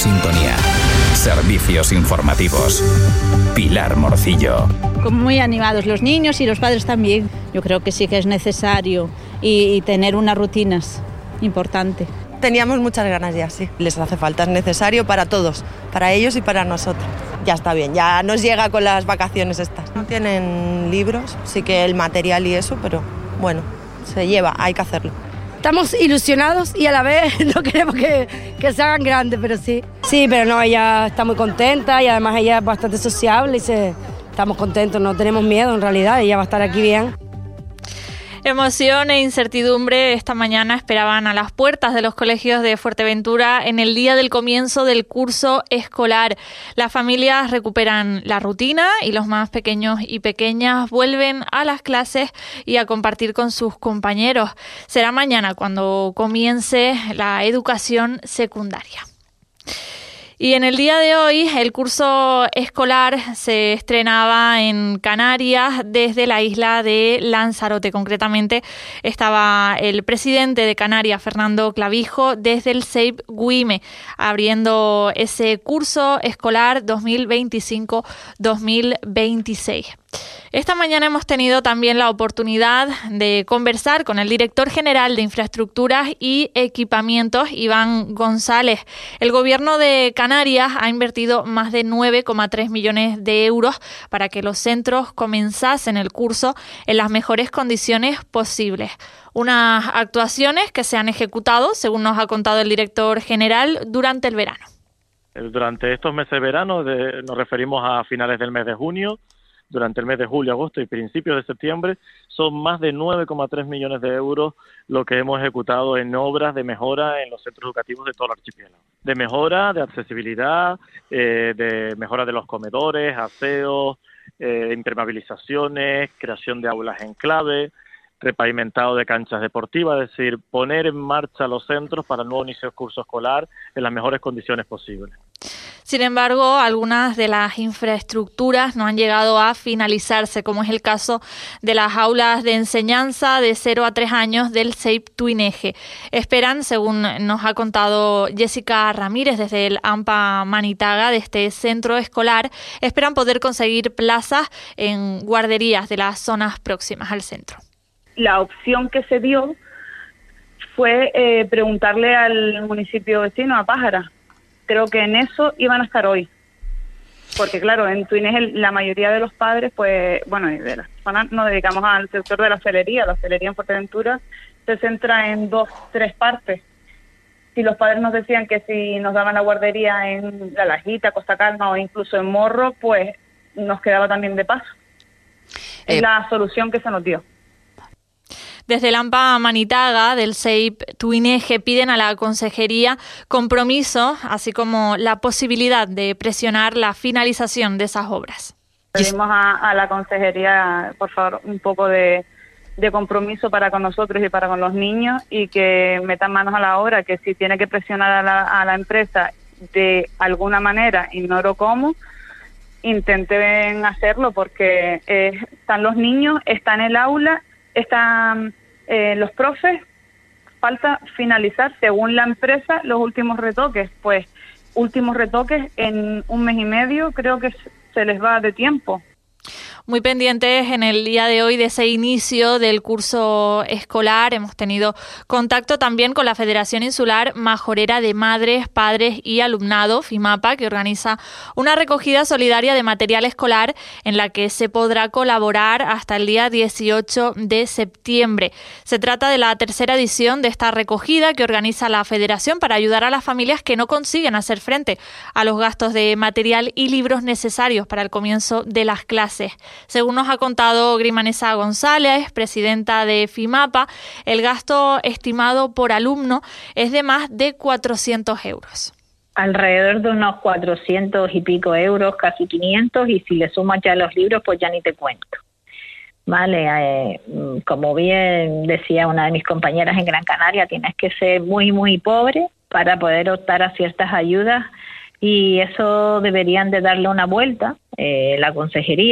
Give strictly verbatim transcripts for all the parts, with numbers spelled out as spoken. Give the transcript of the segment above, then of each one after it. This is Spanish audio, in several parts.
sintonía. Servicios informativos. Pilar Morcillo. Como muy animados los niños y los padres también. Yo creo que sí que es necesario y, y tener unas rutinas importante. Teníamos muchas ganas ya, sí. Les hace falta, es necesario para todos, para ellos y para nosotros. Ya está bien, ya nos llega con las vacaciones estas. No tienen libros, sí que el material y eso, pero bueno, se lleva, hay que hacerlo. Estamos ilusionados y a la vez no queremos que, que se hagan grandes, pero sí. Sí, pero no, ella está muy contenta y además ella es bastante sociable y se, estamos contentos, no tenemos miedo en realidad, ella va a estar aquí bien. Emoción e incertidumbre esta mañana esperaban a las puertas de los colegios de Fuerteventura en el día del comienzo del curso escolar. Las familias recuperan la rutina y los más pequeños y pequeñas vuelven a las clases y a compartir con sus compañeros. Será mañana cuando comience la educación secundaria. Y en el día de hoy el curso escolar se estrenaba en Canarias desde la isla de Lanzarote. Concretamente estaba el presidente de Canarias, Fernando Clavijo, desde el C E I P Güime, abriendo ese curso escolar dos mil veinticinco dos mil veintiséis. Esta mañana hemos tenido también la oportunidad de conversar con el director general de Infraestructuras y Equipamientos, Iván González. El gobierno de Canarias ha invertido más de nueve coma tres millones de euros para que los centros comenzasen el curso en las mejores condiciones posibles. Unas actuaciones que se han ejecutado, según nos ha contado el director general, durante el verano. Durante estos meses de verano, de, nos referimos a finales del mes de junio, durante el mes de julio, agosto y principios de septiembre, son más de nueve coma tres millones de euros lo que hemos ejecutado en obras de mejora en los centros educativos de todo el archipiélago. De mejora, de accesibilidad, eh, de mejora de los comedores, aseos, eh, impermeabilizaciones, creación de aulas en clave, repavimentado de canchas deportivas, es decir, poner en marcha los centros para el nuevo inicio del curso escolar en las mejores condiciones posibles. Sin embargo, algunas de las infraestructuras no han llegado a finalizarse, como es el caso de las aulas de enseñanza de cero a tres años del C E I P Tuineje. Esperan, según nos ha contado Jessica Ramírez desde el AMPA Manitaga, de este centro escolar, esperan poder conseguir plazas en guarderías de las zonas próximas al centro. La opción que se dio fue eh, preguntarle al municipio vecino, a Pájara. Creo que en eso iban a estar hoy. Porque claro, en Tuineje la mayoría de los padres, pues, bueno, y de las personas nos dedicamos al sector de la hostelería. La hostelería en Fuerteventura se centra en dos, tres partes. Si los padres nos decían que si nos daban la guardería en La Lajita, Costa Calma o incluso en Morro, pues nos quedaba también de paso. Es eh. la solución que se nos dio. Desde el AMPA Manitaga del C E I P Tuineje piden a la Consejería compromiso, así como la posibilidad de presionar la finalización de esas obras. Pedimos a, a la Consejería, por favor, un poco de, de compromiso para con nosotros y para con los niños y que metan manos a la obra, que si tiene que presionar a la, a la empresa de alguna manera, ignoro cómo, intenten hacerlo porque eh, están los niños, está en el aula, están eh, los profes, falta finalizar según la empresa los últimos retoques, pues últimos retoques en un mes y medio creo que se les va de tiempo. Muy pendientes en el día de hoy de ese inicio del curso escolar. Hemos tenido contacto también con la Federación Insular Majorera de Madres, Padres y Alumnado, FIMAPA, que organiza una recogida solidaria de material escolar en la que se podrá colaborar hasta el día dieciocho de septiembre. Se trata de la tercera edición de esta recogida que organiza la Federación para ayudar a las familias que no consiguen hacer frente a los gastos de material y libros necesarios para el comienzo de las clases. Según nos ha contado Grimanesa González, presidenta de FIMAPA, el gasto estimado por alumno es de más de cuatrocientos euros. Alrededor de unos cuatrocientos y pico euros, casi quinientos, y si le sumas ya los libros, pues ya ni te cuento. Vale, eh, como bien decía una de mis compañeras en Gran Canaria, tienes que ser muy, muy pobre para poder optar a ciertas ayudas y eso deberían de darle una vuelta, eh, la consejería,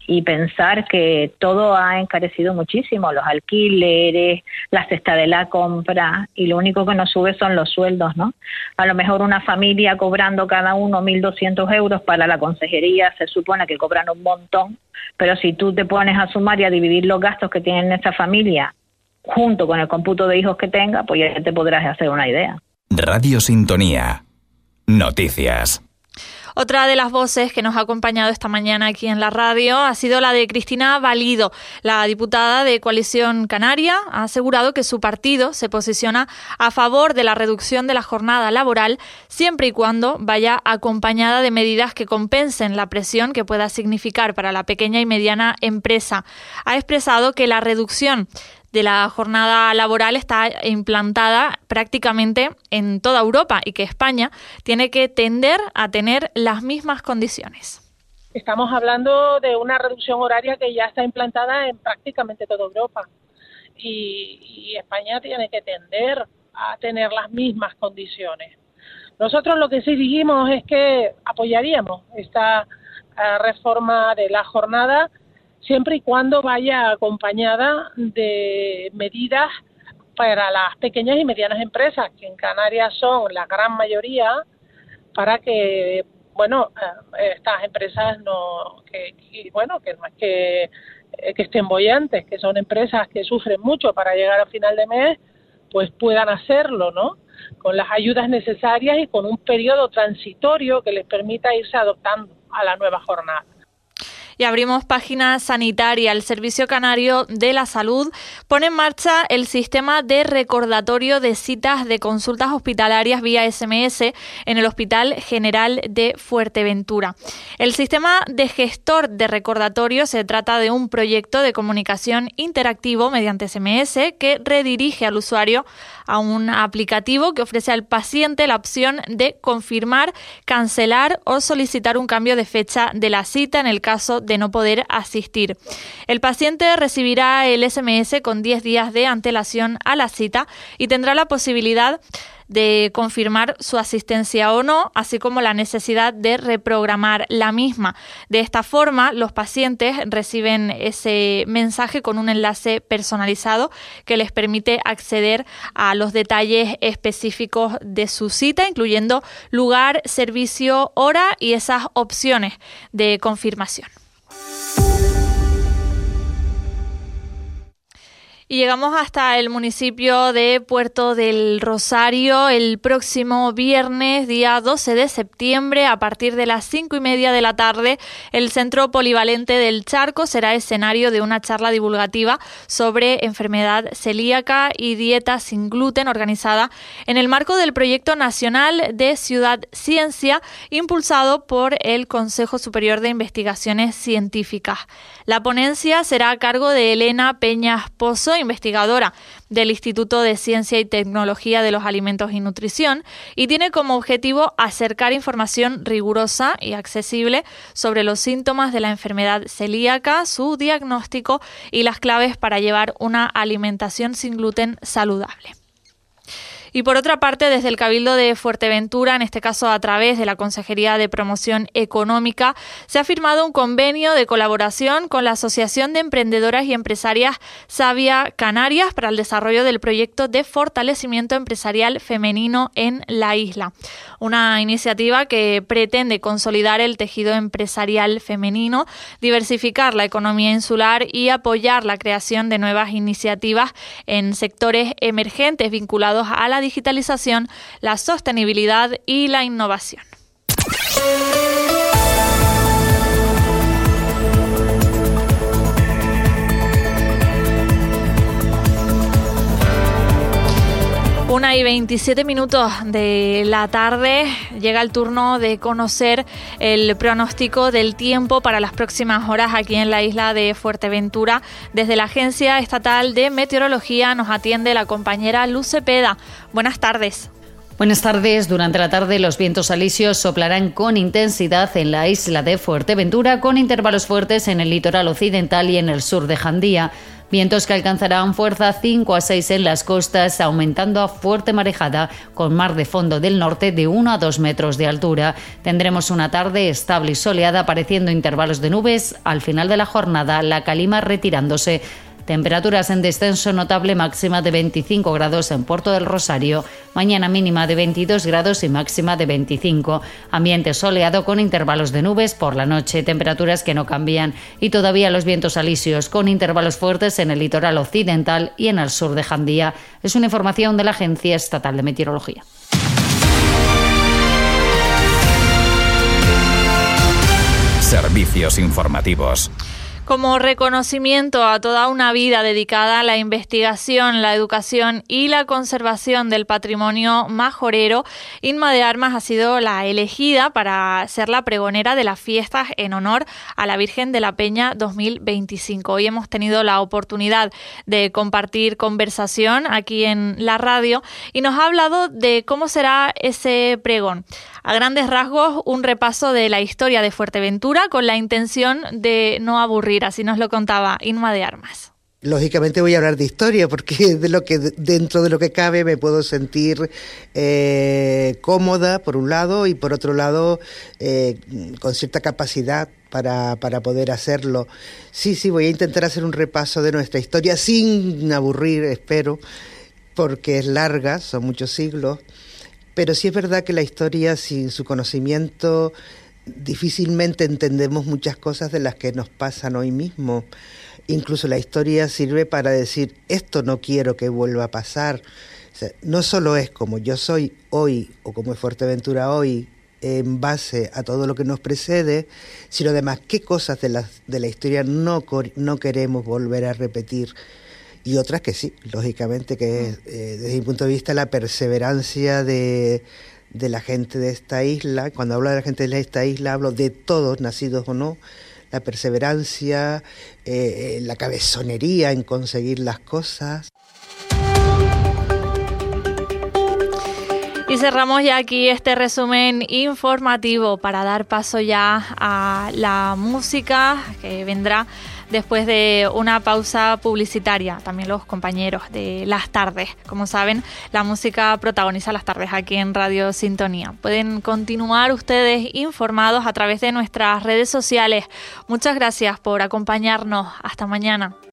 y pensar que todo ha encarecido muchísimo, los alquileres, la cesta de la compra, y lo único que nos sube son los sueldos, ¿no? A lo mejor una familia cobrando cada uno mil doscientos euros para la consejería, se supone que cobran un montón, pero si tú te pones a sumar y a dividir los gastos que tiene esa familia junto con el cómputo de hijos que tenga, pues ya te podrás hacer una idea. Radio Sintonía. Noticias. Otra de las voces que nos ha acompañado esta mañana aquí en la radio ha sido la de Cristina Valido. La diputada de Coalición Canaria ha asegurado que su partido se posiciona a favor de la reducción de la jornada laboral siempre y cuando vaya acompañada de medidas que compensen la presión que pueda significar para la pequeña y mediana empresa. Ha expresado que la reducción de la jornada laboral está implantada prácticamente en toda Europa y que España tiene que tender a tener las mismas condiciones. Estamos hablando de una reducción horaria que ya está implantada en prácticamente toda Europa y, y España tiene que tender a tener las mismas condiciones. Nosotros lo que sí dijimos es que apoyaríamos esta uh, reforma de la jornada siempre y cuando vaya acompañada de medidas para las pequeñas y medianas empresas, que en Canarias son la gran mayoría, para que, bueno, estas empresas no, que, que bueno, que no es que, que estén bollantes, que son empresas que sufren mucho para llegar a final de mes, pues puedan hacerlo, ¿no? Con las ayudas necesarias y con un periodo transitorio que les permita irse adoptando a la nueva jornada. Y abrimos página sanitaria. El Servicio Canario de la Salud pone en marcha el sistema de recordatorio de citas de consultas hospitalarias vía ese eme ese en el Hospital General de Fuerteventura. El sistema de gestor de recordatorio se trata de un proyecto de comunicación interactivo mediante ese eme ese que redirige al usuario a un aplicativo que ofrece al paciente la opción de confirmar, cancelar o solicitar un cambio de fecha de la cita en el caso de no poder asistir. El paciente recibirá el ese eme ese con diez días de antelación a la cita y tendrá la posibilidad de confirmar su asistencia o no, así como la necesidad de reprogramar la misma. De esta forma, los pacientes reciben ese mensaje con un enlace personalizado que les permite acceder a los detalles específicos de su cita, incluyendo lugar, servicio, hora y esas opciones de confirmación. Y llegamos hasta el municipio de Puerto del Rosario el próximo viernes, día doce de septiembre, a partir de las cinco y media de la tarde. El Centro Polivalente del Charco será escenario de una charla divulgativa sobre enfermedad celíaca y dieta sin gluten, organizada en el marco del Proyecto Nacional de Ciudad Ciencia, impulsado por el Consejo Superior de Investigaciones Científicas. La ponencia será a cargo de Elena Peñas Pozo, investigadora del Instituto de Ciencia y Tecnología de los Alimentos y Nutrición, y tiene como objetivo acercar información rigurosa y accesible sobre los síntomas de la enfermedad celíaca, su diagnóstico y las claves para llevar una alimentación sin gluten saludable. Y por otra parte, desde el Cabildo de Fuerteventura, en este caso a través de la Consejería de Promoción Económica, se ha firmado un convenio de colaboración con la Asociación de Emprendedoras y Empresarias Sabia Canarias para el desarrollo del proyecto de fortalecimiento empresarial femenino en la isla. Una iniciativa que pretende consolidar el tejido empresarial femenino, diversificar la economía insular y apoyar la creación de nuevas iniciativas en sectores emergentes vinculados a la digitalización, la sostenibilidad y la innovación. Una y veintisiete minutos de la tarde, llega el turno de conocer el pronóstico del tiempo para las próximas horas aquí en la isla de Fuerteventura. Desde la Agencia Estatal de Meteorología nos atiende la compañera Luz Cepeda. Buenas tardes. Buenas tardes. Durante la tarde los vientos alisios soplarán con intensidad en la isla de Fuerteventura, con intervalos fuertes en el litoral occidental y en el sur de Jandía. Vientos que alcanzarán fuerza cinco a seis en las costas, aumentando a fuerte marejada, con mar de fondo del norte de uno a dos metros de altura. Tendremos una tarde estable y soleada, apareciendo intervalos de nubes. Al final de la jornada, la calima retirándose. Temperaturas en descenso notable, máxima de veinticinco grados en Puerto del Rosario, mañana mínima de veintidós grados y máxima de veinticinco. Ambiente soleado con intervalos de nubes por la noche, temperaturas que no cambian, y todavía los vientos alisios con intervalos fuertes en el litoral occidental y en el sur de Jandía. Es una información de la Agencia Estatal de Meteorología. Servicios informativos. Como reconocimiento a toda una vida dedicada a la investigación, la educación y la conservación del patrimonio majorero, Inma de Armas ha sido la elegida para ser la pregonera de las fiestas en honor a la Virgen de la Peña dos mil veinticinco. Hoy hemos tenido la oportunidad de compartir conversación aquí en la radio y nos ha hablado de cómo será ese pregón. A grandes rasgos, un repaso de la historia de Fuerteventura con la intención de no aburrir, así nos lo contaba Inma de Armas. Lógicamente voy a hablar de historia porque de lo que dentro de lo que cabe me puedo sentir eh, cómoda por un lado y por otro lado eh, con cierta capacidad para, para poder hacerlo. Sí, sí, voy a intentar hacer un repaso de nuestra historia sin aburrir, espero, porque es larga, son muchos siglos. Pero sí es verdad que la historia, sin su conocimiento, difícilmente entendemos muchas cosas de las que nos pasan hoy mismo. Incluso la historia sirve para decir, esto no quiero que vuelva a pasar. O sea, no solo es como yo soy hoy, o como es Fuerteventura hoy, en base a todo lo que nos precede, sino además qué cosas de la, de la historia no, no queremos volver a repetir. Y otras que sí, lógicamente, que es, eh, desde mi punto de vista, la perseverancia de, de la gente de esta isla. Cuando hablo de la gente de esta isla, hablo de todos, nacidos o no, la perseverancia, eh, la cabezonería en conseguir las cosas. Y cerramos ya aquí este resumen informativo para dar paso ya a la música que vendrá después de una pausa publicitaria. También los compañeros de Las Tardes. Como saben, la música protagoniza Las Tardes aquí en Radio Sintonía. Pueden continuar ustedes informados a través de nuestras redes sociales. Muchas gracias por acompañarnos. Hasta mañana.